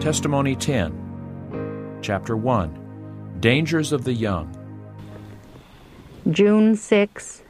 Testimony 10, Chapter 1, Dangers of the Young. June 6,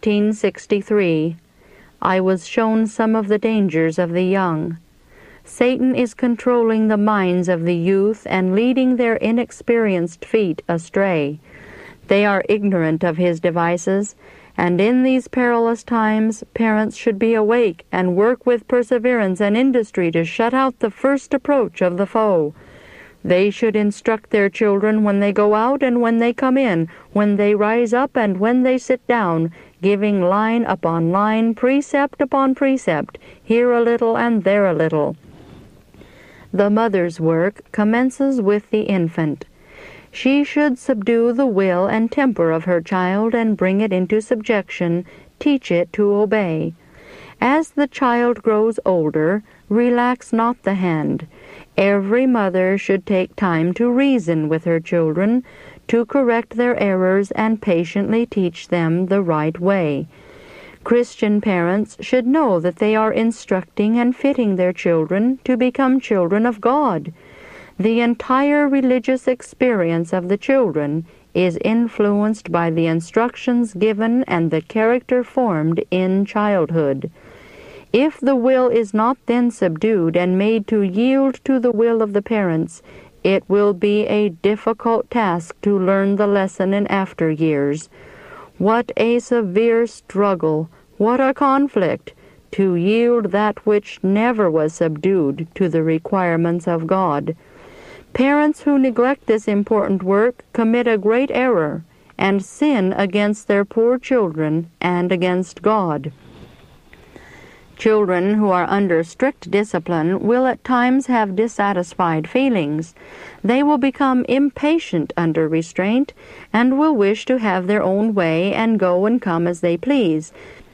1863. I was shown some of the dangers of the young. Satan is controlling the minds of the youth and leading their inexperienced feet astray. They are ignorant of his devices, and in these perilous times parents should be awake and work with perseverance and industry to shut out the first approach of the foe. They should instruct their children when they go out and when they come in, when they rise up and when they sit down, giving line upon line, precept upon precept, here a little and there a little. The mother's work commences with the infant. She should subdue the will and temper of her child and bring it into subjection, teach it to obey. As the child grows older, relax not the hand. Every mother should take time to reason with her children, to correct their errors and patiently teach them the right way. Christian parents should know that they are instructing and fitting their children to become children of God. The entire religious experience of the children is influenced by the instructions given and the character formed in childhood. If the will is not then subdued and made to yield to the will of the parents, it will be a difficult task to learn the lesson in after years. What a severe struggle, what a conflict, to yield that which never was subdued to the requirements of God. Parents who neglect this important work commit a great error and sin against their poor children and against God. Children who are under strict discipline will at times have dissatisfied feelings. They will become impatient under restraint and will wish to have their own way and go and come as they please.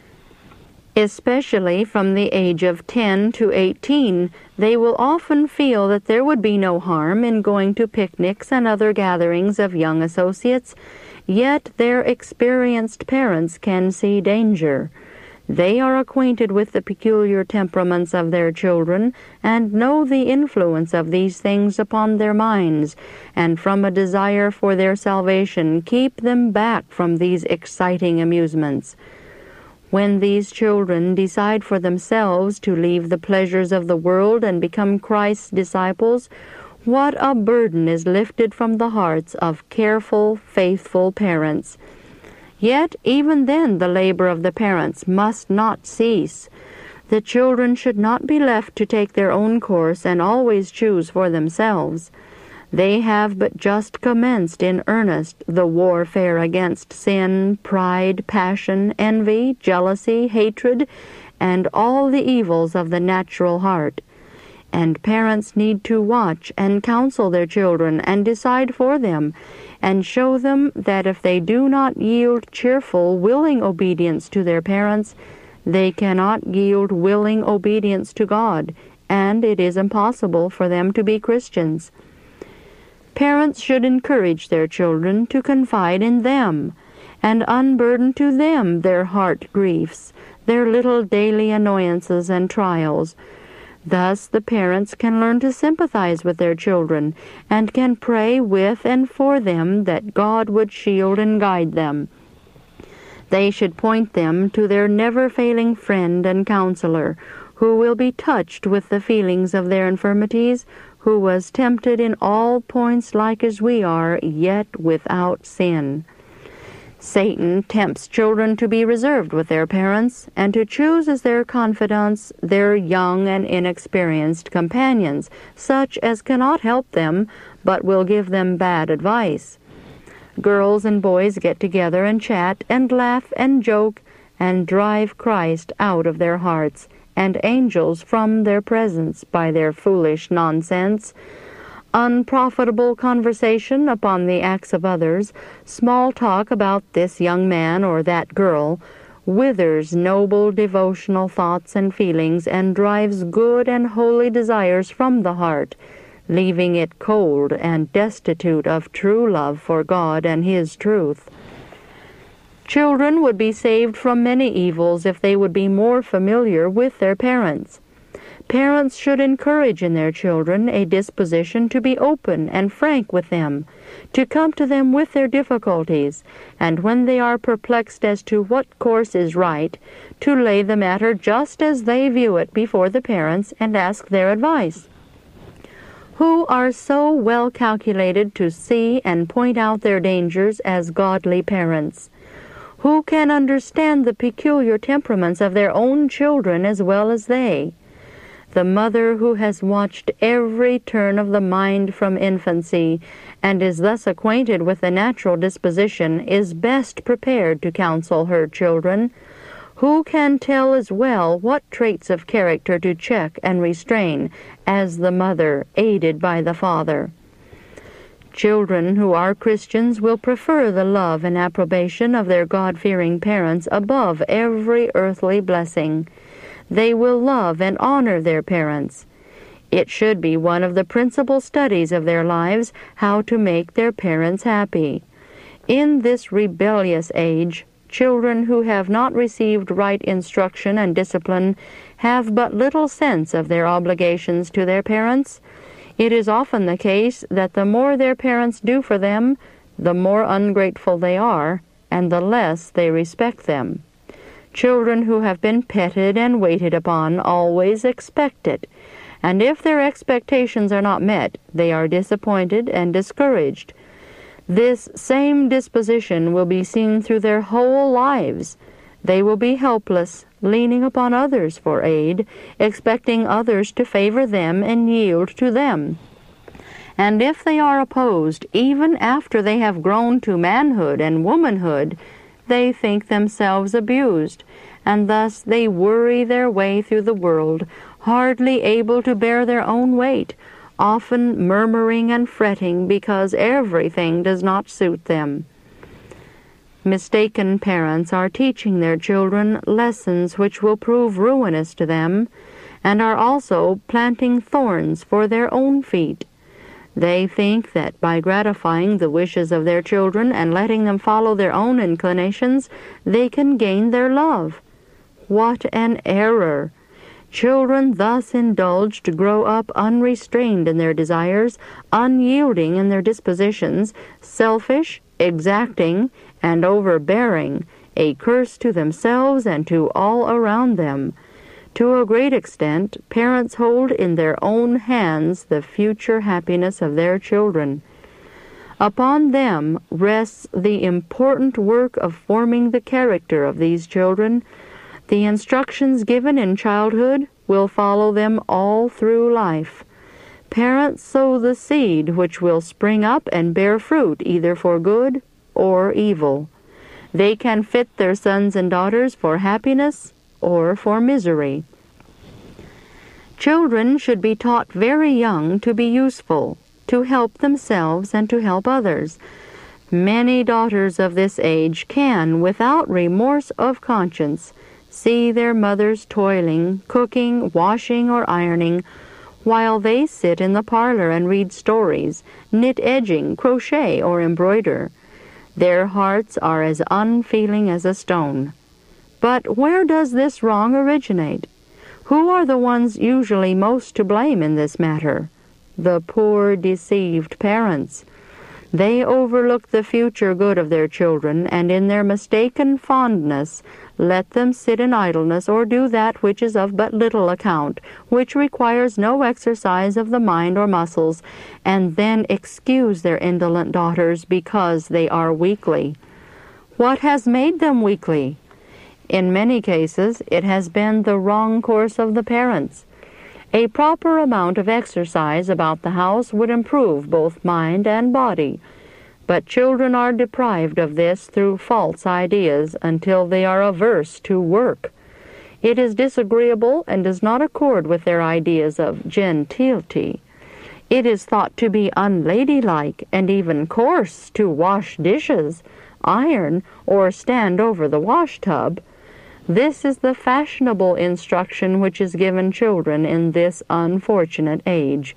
Especially from the age of 10 to 18, they will often feel that there would be no harm in going to picnics and other gatherings of young associates, yet their experienced parents can see danger. They are acquainted with the peculiar temperaments of their children and know the influence of these things upon their minds, and from a desire for their salvation keep them back from these exciting amusements. When these children decide for themselves to leave the pleasures of the world and become Christ's disciples, what a burden is lifted from the hearts of careful, faithful parents. Yet even then the labor of the parents must not cease. The children should not be left to take their own course and always choose for themselves. They have but just commenced in earnest the warfare against sin, pride, passion, envy, jealousy, hatred, and all the evils of the natural heart. And parents need to watch and counsel their children and decide for them, and show them that if they do not yield cheerful, willing obedience to their parents, they cannot yield willing obedience to God, and it is impossible for them to be Christians. Parents should encourage their children to confide in them, and unburden to them their heart griefs, their little daily annoyances and trials. Thus the parents can learn to sympathize with their children, and can pray with and for them that God would shield and guide them. They should point them to their never-failing friend and counselor, who will be touched with the feelings of their infirmities, who was tempted in all points like as we are, yet without sin. Satan tempts children to be reserved with their parents, and to choose as their confidants their young and inexperienced companions, such as cannot help them, but will give them bad advice. Girls and boys get together and chat and laugh and joke, and drive Christ out of their hearts, and angels from their presence by their foolish nonsense. Unprofitable conversation upon the acts of others, small talk about this young man or that girl, withers noble devotional thoughts and feelings and drives good and holy desires from the heart, leaving it cold and destitute of true love for God and His truth. Children would be saved from many evils if they would be more familiar with their parents. Parents should encourage in their children a disposition to be open and frank with them, to come to them with their difficulties, and when they are perplexed as to what course is right, to lay the matter just as they view it before the parents and ask their advice. Who are so well calculated to see and point out their dangers as godly parents? Who can understand the peculiar temperaments of their own children as well as they? The mother who has watched every turn of the mind from infancy, and is thus acquainted with the natural disposition, is best prepared to counsel her children. Who can tell as well what traits of character to check and restrain as the mother, aided by the father? Children who are Christians will prefer the love and approbation of their God-fearing parents above every earthly blessing. They will love and honor their parents. It should be one of the principal studies of their lives how to make their parents happy. In this rebellious age, children who have not received right instruction and discipline have but little sense of their obligations to their parents. It is often the case that the more their parents do for them, the more ungrateful they are, and the less they respect them. Children who have been petted and waited upon always expect it, and if their expectations are not met, they are disappointed and discouraged. This same disposition will be seen through their whole lives. They will be helpless, leaning upon others for aid, expecting others to favor them and yield to them. And if they are opposed, even after they have grown to manhood and womanhood, they think themselves abused, and thus they worry their way through the world, hardly able to bear their own weight, often murmuring and fretting because everything does not suit them. Mistaken parents are teaching their children lessons which will prove ruinous to them, and are also planting thorns for their own feet. They think that by gratifying the wishes of their children and letting them follow their own inclinations, they can gain their love. What an error! Children thus indulged grow up unrestrained in their desires, unyielding in their dispositions, selfish, exacting, and overbearing, a curse to themselves and to all around them. To a great extent, parents hold in their own hands the future happiness of their children. Upon them rests the important work of forming the character of these children. The instructions given in childhood will follow them all through life. Parents sow the seed which will spring up and bear fruit either for good or evil. They can fit their sons and daughters for happiness or for misery. Children should be taught very young to be useful, to help themselves and to help others. Many daughters of this age can, without remorse of conscience, see their mothers toiling, cooking, washing, or ironing, while they sit in the parlor and read stories, knit edging, crochet, or embroider. Their hearts are as unfeeling as a stone. But where does this wrong originate? Who are the ones usually most to blame in this matter? The poor, deceived parents. They overlook the future good of their children, and in their mistaken fondness let them sit in idleness or do that which is of but little account, which requires no exercise of the mind or muscles, and then excuse their indolent daughters because they are weakly. What has made them weakly? In many cases, it has been the wrong course of the parents. A proper amount of exercise about the house would improve both mind and body, but children are deprived of this through false ideas until they are averse to work. It is disagreeable and does not accord with their ideas of gentility. It is thought to be unladylike and even coarse to wash dishes, iron, or stand over the wash-tub. This is the fashionable instruction which is given children in this unfortunate age.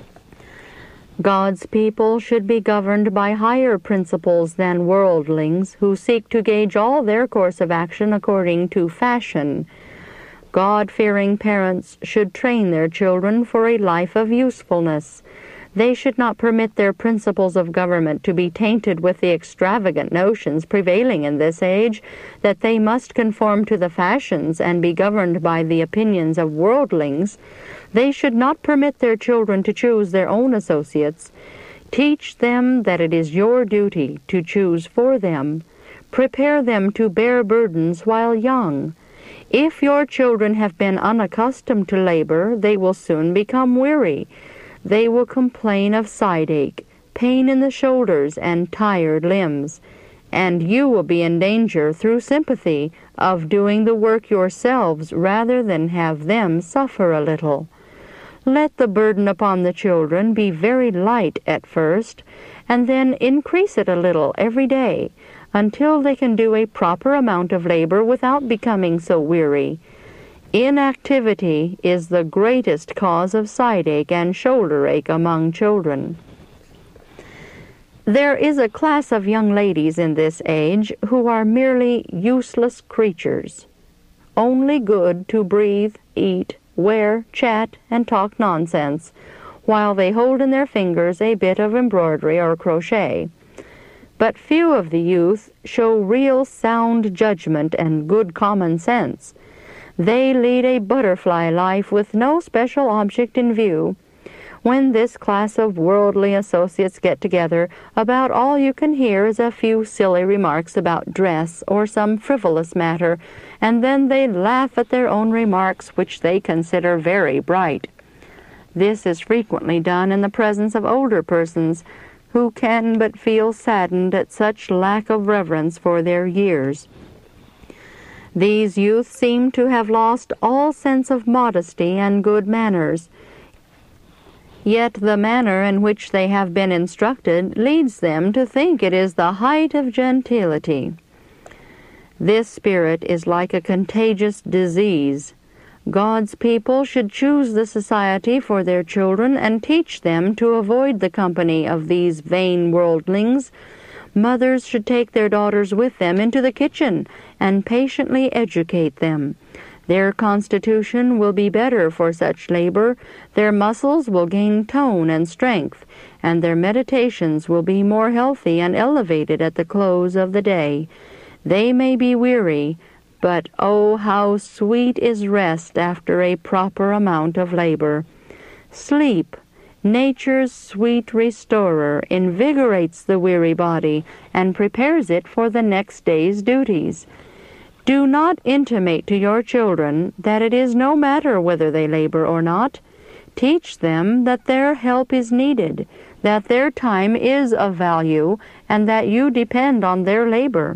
God's people should be governed by higher principles than worldlings who seek to gauge all their course of action according to fashion. God-fearing parents should train their children for a life of usefulness. They should not permit their principles of government to be tainted with the extravagant notions prevailing in this age, that they must conform to the fashions and be governed by the opinions of worldlings. They should not permit their children to choose their own associates. Teach them that it is your duty to choose for them. Prepare them to bear burdens while young. If your children have been unaccustomed to labor, they will soon become weary. They will complain of side ache, pain in the shoulders, and tired limbs. And you will be in danger, through sympathy, of doing the work yourselves rather than have them suffer a little. Let the burden upon the children be very light at first, and then increase it a little every day, until they can do a proper amount of labor without becoming so weary. Inactivity is the greatest cause of side ache and shoulder ache among children. There is a class of young ladies in this age who are merely useless creatures, only good to breathe, eat, wear, chat, and talk nonsense, while they hold in their fingers a bit of embroidery or crochet. But few of the youth show real sound judgment and good common sense. They lead a butterfly life with no special object in view. When this class of worldly associates get together, about all you can hear is a few silly remarks about dress or some frivolous matter, and then they laugh at their own remarks, which they consider very bright. This is frequently done in the presence of older persons, who can but feel saddened at such lack of reverence for their years. These youth seem to have lost all sense of modesty and good manners. Yet the manner in which they have been instructed leads them to think it is the height of gentility. This spirit is like a contagious disease. God's people should choose the society for their children and teach them to avoid the company of these vain worldlings. Mothers should take their daughters with them into the kitchen and patiently educate them. Their constitution will be better for such labor, their muscles will gain tone and strength, and their meditations will be more healthy and elevated at the close of the day. They may be weary, but oh, how sweet is rest after a proper amount of labor. Sleep, nature's sweet restorer, invigorates the weary body and prepares it for the next day's duties. Do not intimate to your children that it is no matter whether they labor or not. Teach them that their help is needed, that their time is of value, and that you depend on their labor.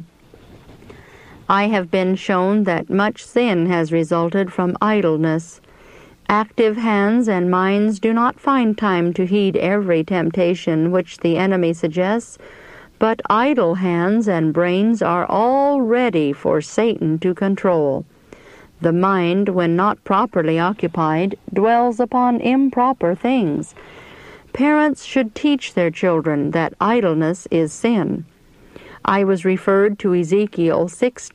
I have been shown that much sin has resulted from idleness. Active hands and minds do not find time to heed every temptation which the enemy suggests, but idle hands and brains are all ready for Satan to control. The mind, when not properly occupied, dwells upon improper things. Parents should teach their children that idleness is sin. I was referred to Ezekiel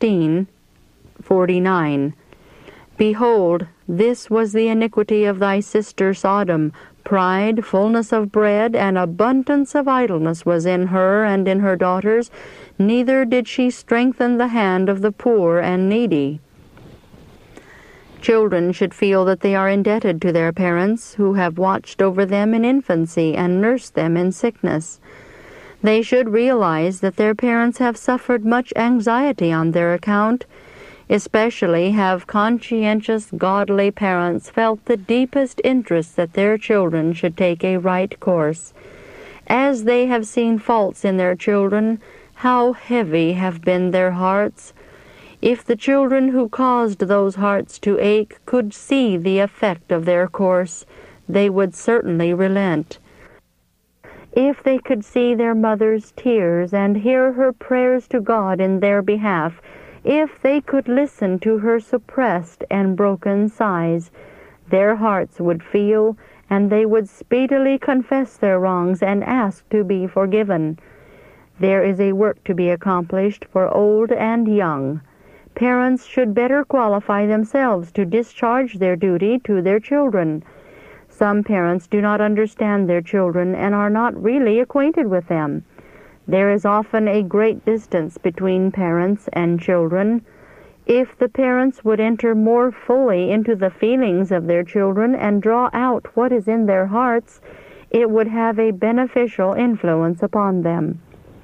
16:49. Behold, this was the iniquity of thy sister Sodom. Pride, fullness of bread, and abundance of idleness was in her and in her daughters, neither did she strengthen the hand of the poor and needy. Children should feel that they are indebted to their parents, who have watched over them in infancy and nursed them in sickness. They should realize that their parents have suffered much anxiety on their account. Especially have conscientious, godly parents felt the deepest interest that their children should take a right course. As they have seen faults in their children, how heavy have been their hearts. If the children who caused those hearts to ache could see the effect of their course, they would certainly relent. If they could see their mother's tears and hear her prayers to God in their behalf, if they could listen to her suppressed and broken sighs, their hearts would feel, and they would speedily confess their wrongs and ask to be forgiven. There is a work to be accomplished for old and young. Parents should better qualify themselves to discharge their duty to their children. Some parents do not understand their children and are not really acquainted with them. There is often a great distance between parents and children. If the parents would enter more fully into the feelings of their children and draw out what is in their hearts, it would have a beneficial influence upon them.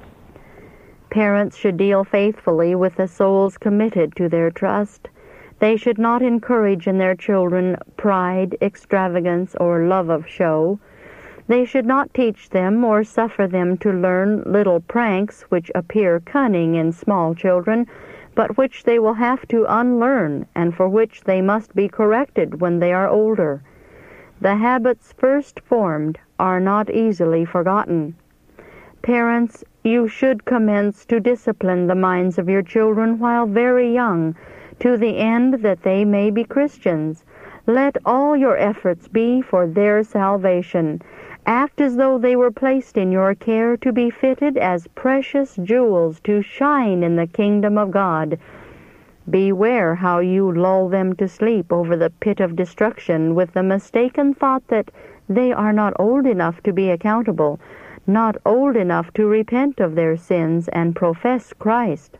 Parents should deal faithfully with the souls committed to their trust. They should not encourage in their children pride, extravagance, or love of show. They should not teach them or suffer them to learn little pranks which appear cunning in small children, but which they will have to unlearn, and for which they must be corrected when they are older. The habits first formed are not easily forgotten. Parents, you should commence to discipline the minds of your children while very young, to the end that they may be Christians. Let all your efforts be for their salvation. Act as though they were placed in your care to be fitted as precious jewels to shine in the kingdom of God. Beware how you lull them to sleep over the pit of destruction with the mistaken thought that they are not old enough to be accountable, not old enough to repent of their sins and profess Christ.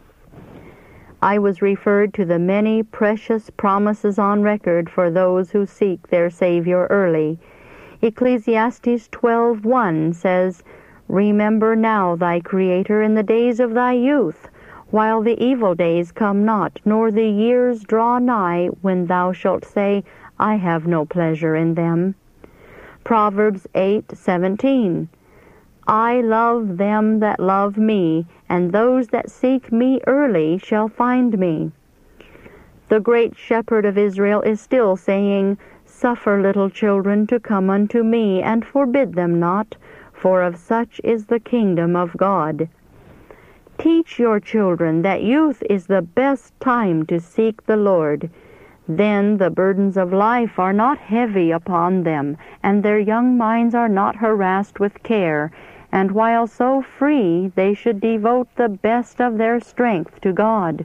I was referred to the many precious promises on record for those who seek their Savior early. Ecclesiastes 12:1 says, "Remember now thy Creator in the days of thy youth, while the evil days come not, nor the years draw nigh, when thou shalt say, I have no pleasure in them." Proverbs 8:17, "I love them that love me, and those that seek me early shall find me." The great Shepherd of Israel is still saying, "Suffer little children to come unto me, and forbid them not, for of such is the kingdom of God." Teach your children that youth is the best time to seek the Lord. Then the burdens of life are not heavy upon them, and their young minds are not harassed with care, and while so free, they should devote the best of their strength to God.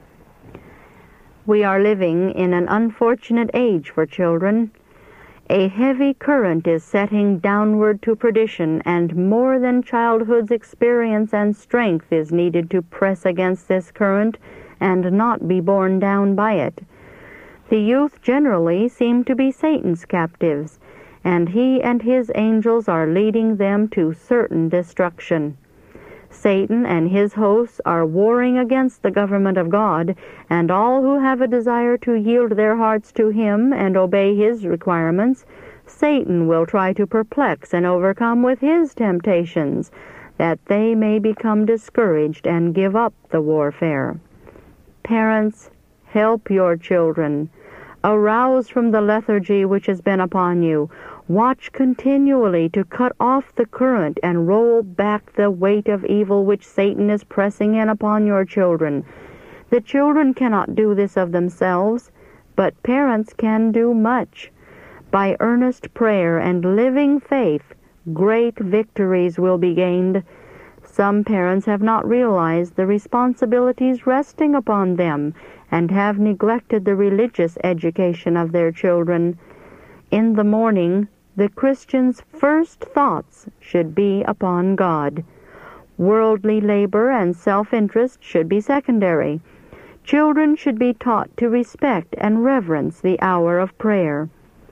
We are living in an unfortunate age for children. A heavy current is setting downward to perdition, and more than childhood's experience and strength is needed to press against this current and not be borne down by it. The youth generally seem to be Satan's captives, and he and his angels are leading them to certain destruction. Satan and his hosts are warring against the government of God, and all who have a desire to yield their hearts to him and obey his requirements, Satan will try to perplex and overcome with his temptations, that they may become discouraged and give up the warfare. Parents, help your children. Arouse from the lethargy which has been upon you. Watch continually to cut off the current and roll back the weight of evil which Satan is pressing in upon your children. The children cannot do this of themselves, but parents can do much. By earnest prayer and living faith, great victories will be gained. Some parents have not realized the responsibilities resting upon them and have neglected the religious education of their children. In the morning, the Christian's first thoughts should be upon God. Worldly labor and self-interest should be secondary. Children should be taught to respect and reverence the hour of prayer.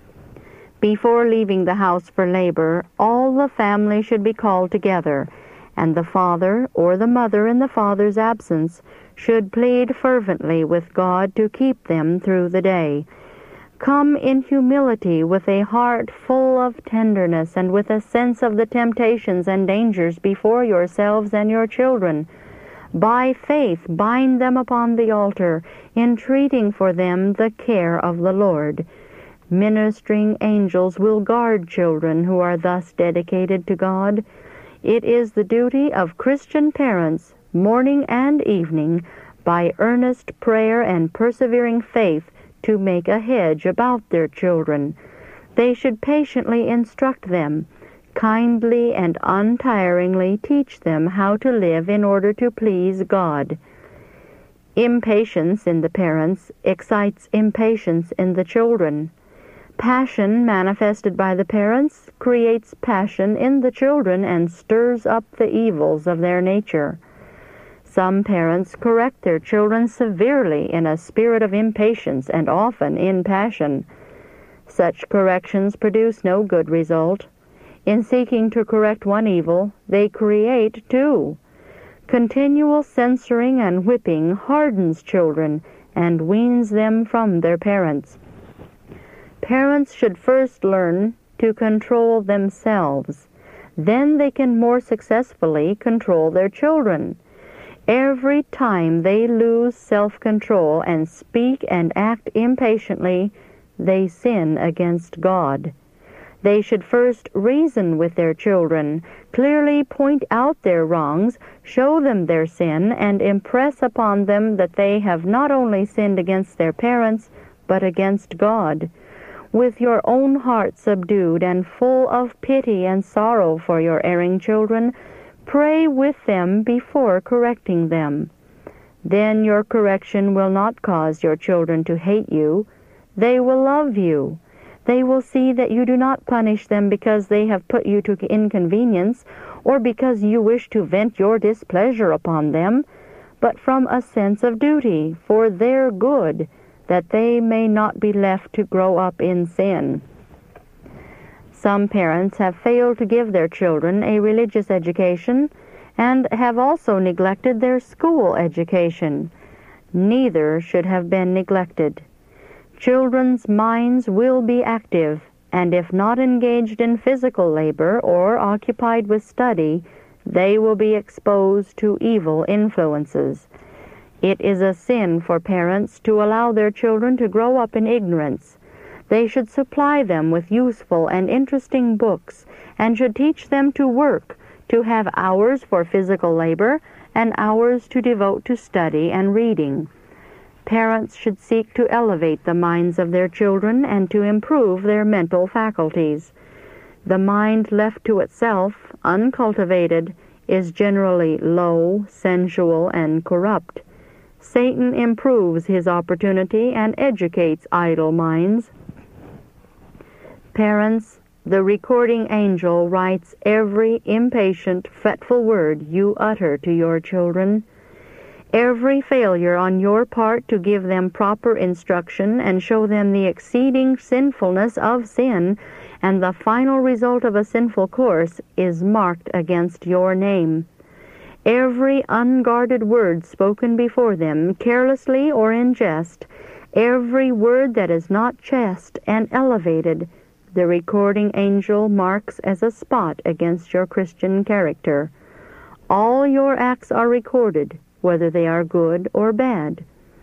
Before leaving the house for labor, all the family should be called together, and the father or the mother in the father's absence should plead fervently with God to keep them through the day. Come in humility with a heart full of tenderness and with a sense of the temptations and dangers before yourselves and your children. By faith bind them upon the altar, entreating for them the care of the Lord. Ministering angels will guard children who are thus dedicated to God. It is the duty of Christian parents, morning and evening, by earnest prayer and persevering faith, to make a hedge about their children. They should patiently instruct them, kindly and untiringly teach them how to live in order to please God. Impatience in the parents excites impatience in the children. Passion manifested by the parents creates passion in the children and stirs up the evils of their nature. Some parents correct their children severely in a spirit of impatience and often in passion. Such corrections produce no good result. In seeking to correct one evil, they create two. Continual censoring and whipping hardens children and weans them from their parents. Parents should first learn to control themselves. Then they can more successfully control their children. Every time they lose self-control and speak and act impatiently, they sin against God. They should first reason with their children, clearly point out their wrongs, show them their sin, and impress upon them that they have not only sinned against their parents, but against God. With your own heart subdued and full of pity and sorrow for your erring children, pray with them before correcting them. Then your correction will not cause your children to hate you. They will love you. They will see that you do not punish them because they have put you to inconvenience or because you wish to vent your displeasure upon them, but from a sense of duty for their good, that they may not be left to grow up in sin. Some parents have failed to give their children a religious education and have also neglected their school education. Neither should have been neglected. Children's minds will be active, and if not engaged in physical labor or occupied with study, they will be exposed to evil influences. It is a sin for parents to allow their children to grow up in ignorance. They should supply them with useful and interesting books, and should teach them to work, to have hours for physical labor, and hours to devote to study and reading. Parents should seek to elevate the minds of their children and to improve their mental faculties. The mind left to itself, uncultivated, is generally low, sensual, and corrupt. Satan improves his opportunity and educates idle minds. Parents, the recording angel writes every impatient, fretful word you utter to your children. Every failure on your part to give them proper instruction and show them the exceeding sinfulness of sin and the final result of a sinful course is marked against your name. Every unguarded word spoken before them, carelessly or in jest, every word that is not chaste and elevated, the recording angel marks as a spot against your Christian character. All your acts are recorded, whether they are good or bad.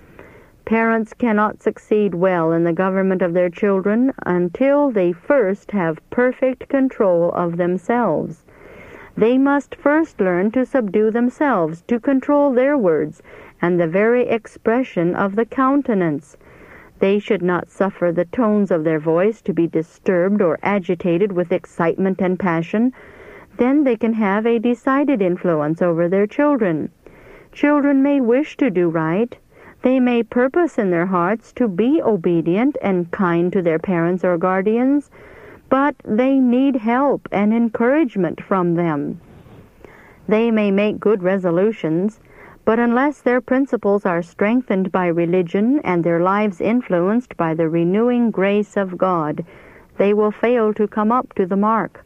Parents cannot succeed well in the government of their children until they first have perfect control of themselves. They must first learn to subdue themselves, to control their words, and the very expression of the countenance. They should not suffer the tones of their voice to be disturbed or agitated with excitement and passion. Then they can have a decided influence over their children. Children may wish to do right. They may purpose in their hearts to be obedient and kind to their parents or guardians, but they need help and encouragement from them. They may make good resolutions, but unless their principles are strengthened by religion and their lives influenced by the renewing grace of God, they will fail to come up to the mark.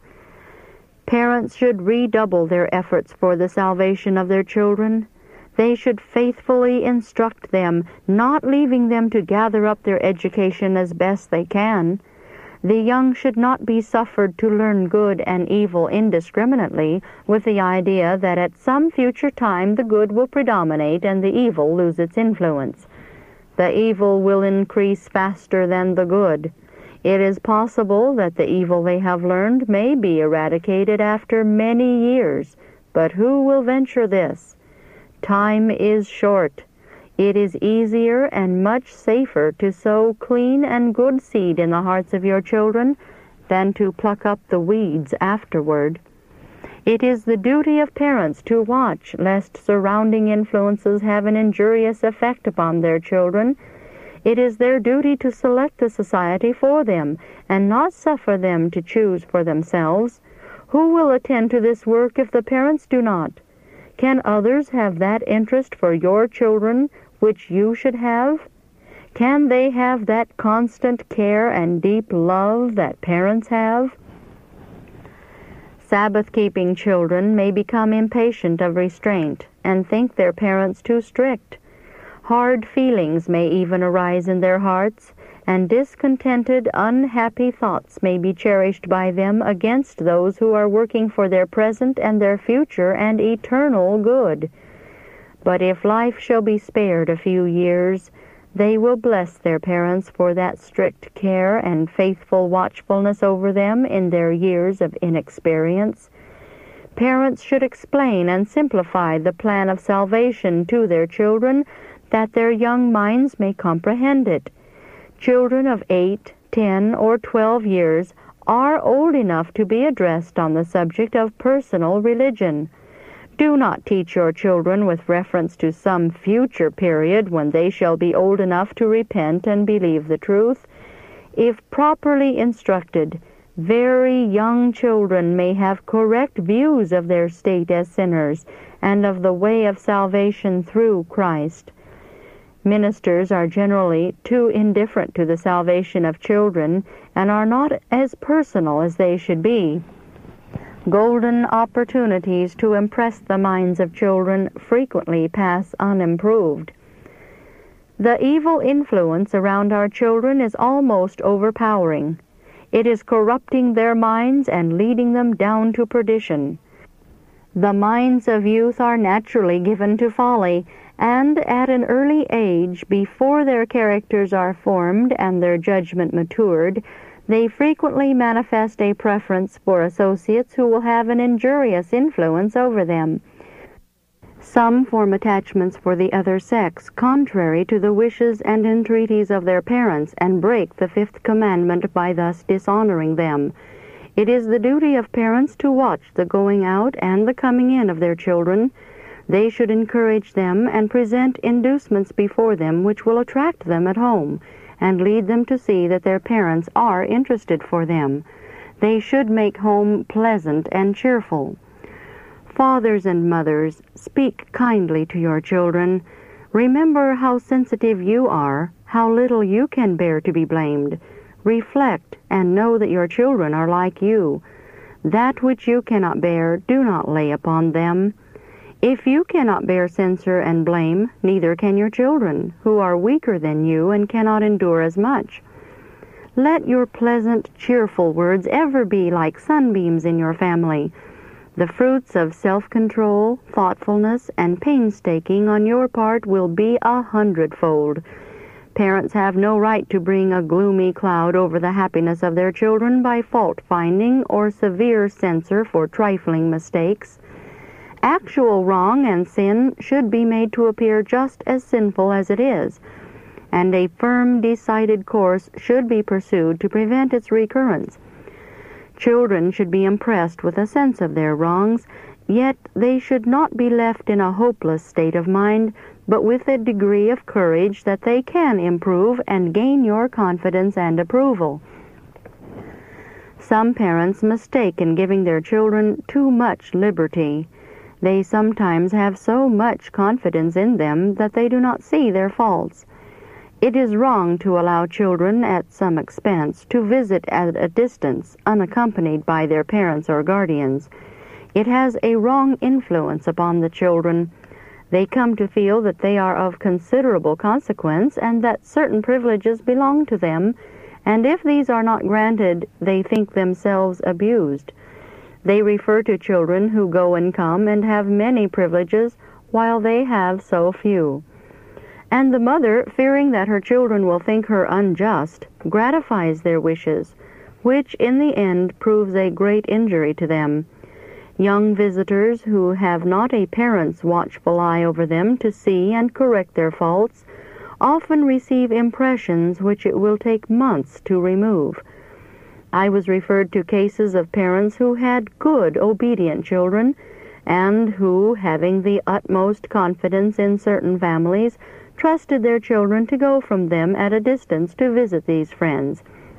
Parents should redouble their efforts for the salvation of their children. They should faithfully instruct them, not leaving them to gather up their education as best they can. The young should not be suffered to learn good and evil indiscriminately, with the idea that at some future time the good will predominate and the evil lose its influence. The evil will increase faster than the good. It is possible that the evil they have learned may be eradicated after many years, but who will venture this? Time is short. It is easier and much safer to sow clean and good seed in the hearts of your children than to pluck up the weeds afterward. It is the duty of parents to watch lest surrounding influences have an injurious effect upon their children. It is their duty to select the society for them and not suffer them to choose for themselves. Who will attend to this work if the parents do not? Can others have that interest for your children which you should have? Can they have that constant care and deep love that parents have? Sabbath-keeping children may become impatient of restraint and think their parents too strict. Hard feelings may even arise in their hearts, and discontented, unhappy thoughts may be cherished by them against those who are working for their present and their future and eternal good. But if life shall be spared a few years, they will bless their parents for that strict care and faithful watchfulness over them in their years of inexperience. Parents should explain and simplify the plan of salvation to their children, that their young minds may comprehend it. Children of 8, 10, or 12 years are old enough to be addressed on the subject of personal religion. Do not teach your children with reference to some future period when they shall be old enough to repent and believe the truth. If properly instructed, very young children may have correct views of their state as sinners and of the way of salvation through Christ. Ministers are generally too indifferent to the salvation of children and are not as personal as they should be. Golden opportunities to impress the minds of children frequently pass unimproved. The evil influence around our children is almost overpowering. It is corrupting their minds and leading them down to perdition. The minds of youth are naturally given to folly, and at an early age, before their characters are formed and their judgment matured, they frequently manifest a preference for associates who will have an injurious influence over them. Some form attachments for the other sex, contrary to the wishes and entreaties of their parents, and break the 5th commandment by thus dishonoring them. It is the duty of parents to watch the going out and the coming in of their children. They should encourage them and present inducements before them which will attract them at home, and lead them to see that their parents are interested for them. They should make home pleasant and cheerful. Fathers and mothers, speak kindly to your children. Remember how sensitive you are, how little you can bear to be blamed. Reflect and know that your children are like you. That which you cannot bear, do not lay upon them. If you cannot bear censure and blame, neither can your children, who are weaker than you and cannot endure as much. Let your pleasant, cheerful words ever be like sunbeams in your family. The fruits of self-control, thoughtfulness, and painstaking on your part will be 100-fold. Parents have no right to bring a gloomy cloud over the happiness of their children by fault-finding or severe censure for trifling mistakes. Actual wrong and sin should be made to appear just as sinful as it is, and a firm, decided course should be pursued to prevent its recurrence. Children should be impressed with a sense of their wrongs, yet they should not be left in a hopeless state of mind, but with a degree of courage that they can improve and gain your confidence and approval. Some parents mistake in giving their children too much liberty. They sometimes have so much confidence in them that they do not see their faults. It is wrong to allow children at some expense to visit at a distance, unaccompanied by their parents or guardians. It has a wrong influence upon the children. They come to feel that they are of considerable consequence and that certain privileges belong to them, and if these are not granted, they think themselves abused. They refer to children who go and come and have many privileges while they have so few. And the mother, fearing that her children will think her unjust, gratifies their wishes, which in the end proves a great injury to them. Young visitors who have not a parent's watchful eye over them to see and correct their faults often receive impressions which it will take months to remove. I was referred to cases of parents who had good, obedient children, and who, having the utmost confidence in certain families, trusted their children to go from them at a distance to visit these friends.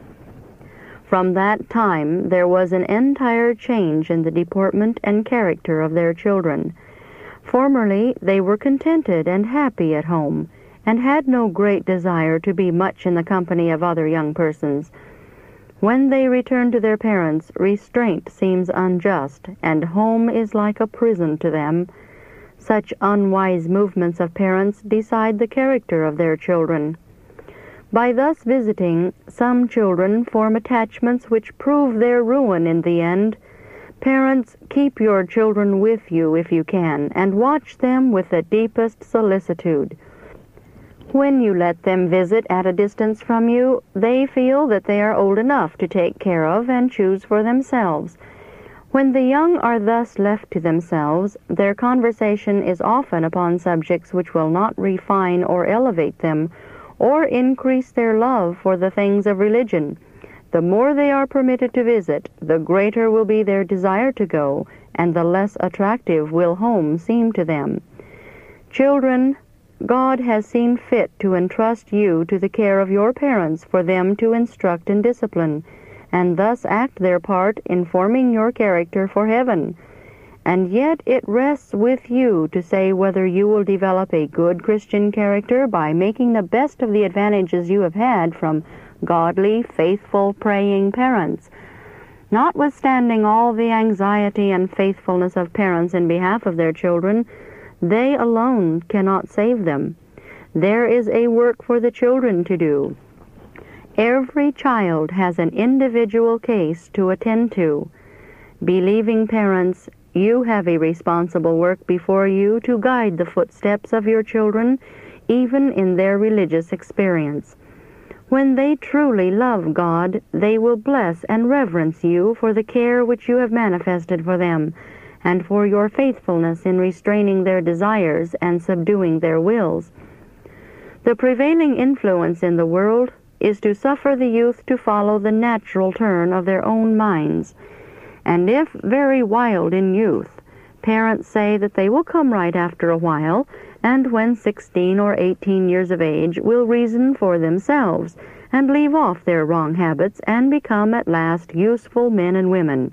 From that time there was an entire change in the deportment and character of their children. Formerly they were contented and happy at home, and had no great desire to be much in the company of other young persons. When they return to their parents, restraint seems unjust, and home is like a prison to them. Such unwise movements of parents decide the character of their children. By thus visiting, some children form attachments which prove their ruin in the end. Parents, keep your children with you if you can, and watch them with the deepest solicitude. When you let them visit at a distance from you, they feel that they are old enough to take care of and choose for themselves. When the young are thus left to themselves, their conversation is often upon subjects which will not refine or elevate them, or increase their love for the things of religion. The more they are permitted to visit, the greater will be their desire to go, and the less attractive will home seem to them. Children, God has seen fit to entrust you to the care of your parents for them to instruct and discipline, and thus act their part in forming your character for heaven. And yet it rests with you to say whether you will develop a good Christian character by making the best of the advantages you have had from godly, faithful, praying parents. Notwithstanding all the anxiety and faithfulness of parents in behalf of their children, they alone cannot save them. There is a work for the children to do. Every child has an individual case to attend to. Believing parents, you have a responsible work before you to guide the footsteps of your children, even in their religious experience. When they truly love God, they will bless and reverence you for the care which you have manifested for them, and for your faithfulness in restraining their desires and subduing their wills. The prevailing influence in the world is to suffer the youth to follow the natural turn of their own minds. And if very wild in youth, parents say that they will come right after a while, and when 16 or 18 years of age will reason for themselves, and leave off their wrong habits, and become at last useful men and women.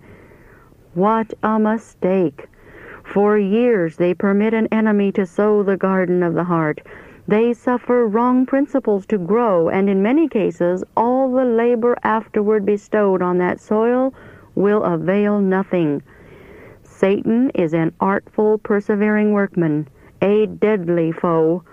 What a mistake! For years they permit an enemy to sow the garden of the heart. They suffer wrong principles to grow, and in many cases all the labor afterward bestowed on that soil will avail nothing. Satan is an artful, persevering workman, a deadly foe.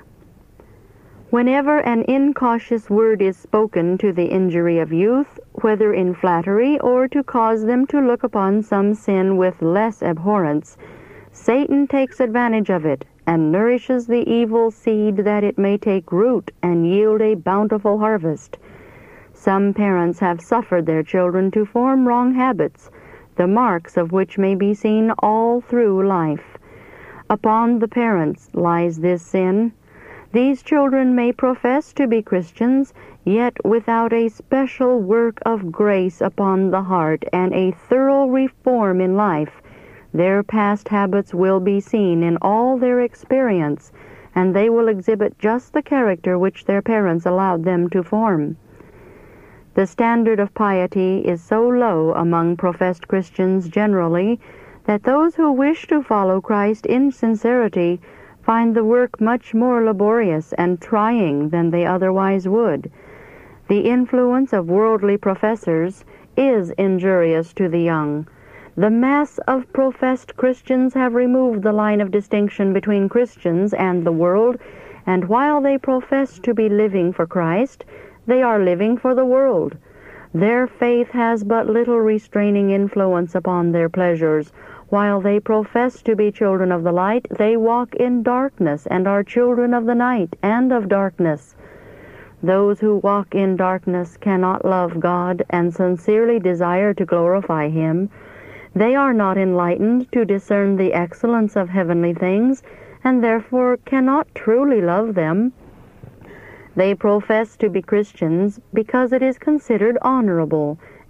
Whenever an incautious word is spoken to the injury of youth, whether in flattery or to cause them to look upon some sin with less abhorrence, Satan takes advantage of it and nourishes the evil seed that it may take root and yield a bountiful harvest. Some parents have suffered their children to form wrong habits, the marks of which may be seen all through life. Upon the parents lies this sin. These children may profess to be Christians, yet without a special work of grace upon the heart and a thorough reform in life, their past habits will be seen in all their experience, and they will exhibit just the character which their parents allowed them to form. The standard of piety is so low among professed Christians generally that those who wish to follow Christ in sincerity find the work much more laborious and trying than they otherwise would. The influence of worldly professors is injurious to the young. The mass of professed Christians have removed the line of distinction between Christians and the world, and while they profess to be living for Christ, they are living for the world. Their faith has but little restraining influence upon their pleasures. While they profess to be children of the light, they walk in darkness and are children of the night and of darkness. Those who walk in darkness cannot love God and sincerely desire to glorify Him. They are not enlightened to discern the excellence of heavenly things, and therefore cannot truly love them. They profess to be Christians because it is considered honorable,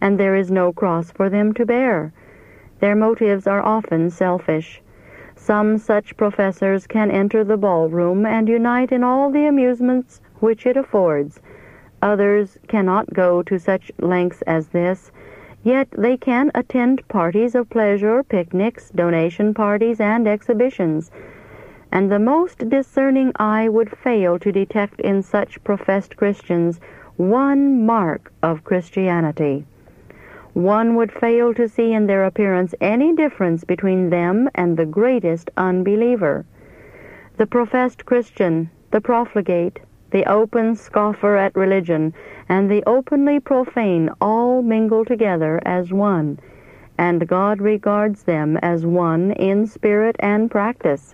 and there is no cross for them to bear. Their motives are often selfish. Some such professors can enter the ballroom and unite in all the amusements which it affords. Others cannot go to such lengths as this, yet they can attend parties of pleasure, picnics, donation parties, and exhibitions, and the most discerning eye would fail to detect in such professed Christians one mark of Christianity. One would fail to see in their appearance any difference between them and the greatest unbeliever. The professed Christian, the profligate, the open scoffer at religion, and the openly profane all mingle together as one, and God regards them as one in spirit and practice.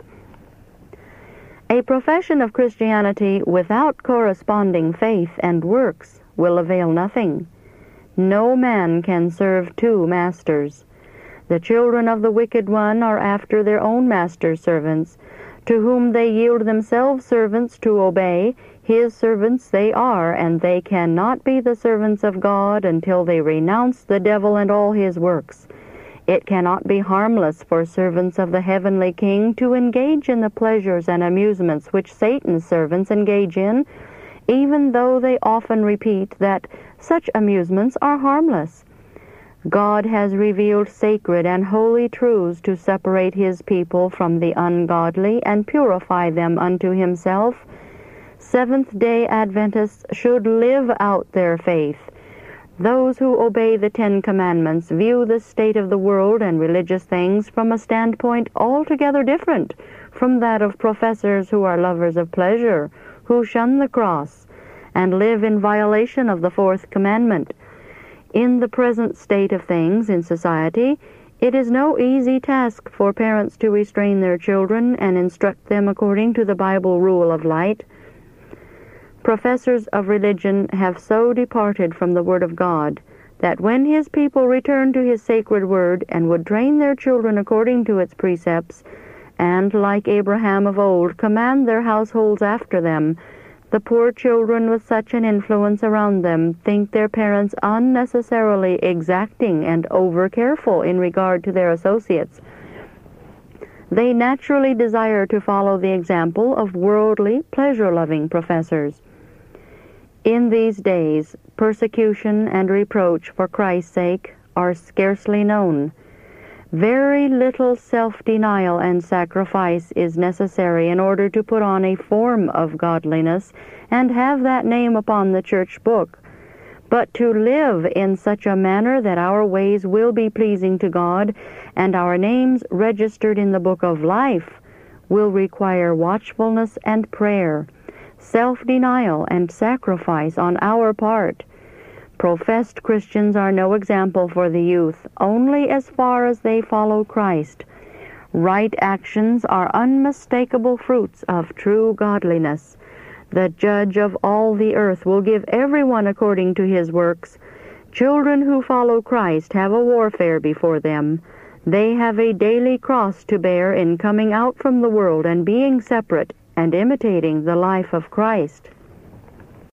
A profession of Christianity without corresponding faith and works will avail nothing. No man can serve two masters. The children of the wicked one are after their own master's servants, to whom they yield themselves servants to obey. His servants they are, and they cannot be the servants of God until they renounce the devil and all his works. It cannot be harmless for servants of the heavenly King to engage in the pleasures and amusements which Satan's servants engage in, even though they often repeat that such amusements are harmless. God has revealed sacred and holy truths to separate his people from the ungodly and purify them unto himself. Seventh-day Adventists should live out their faith. Those who obey the 10 Commandments view the state of the world and religious things from a standpoint altogether different from that of professors who are lovers of pleasure, who shun the cross, and live in violation of the 4th commandment. In the present state of things in society, it is no easy task for parents to restrain their children and instruct them according to the Bible rule of light. Professors of religion have so departed from the Word of God that when his people return to his sacred word and would train their children according to its precepts, and, like Abraham of old, command their households after them, the poor children with such an influence around them think their parents unnecessarily exacting and over-careful in regard to their associates. They naturally desire to follow the example of worldly, pleasure-loving professors. In these days, persecution and reproach for Christ's sake are scarcely known. Very little self-denial and sacrifice is necessary in order to put on a form of godliness and have that name upon the church book. But to live in such a manner that our ways will be pleasing to God and our names registered in the book of life will require watchfulness and prayer, self-denial and sacrifice on our part. Professed Christians are no example for the youth, only as far as they follow Christ. Right actions are unmistakable fruits of true godliness. The Judge of all the earth will give everyone according to his works. Children who follow Christ have a warfare before them. They have a daily cross to bear in coming out from the world and being separate and imitating the life of Christ.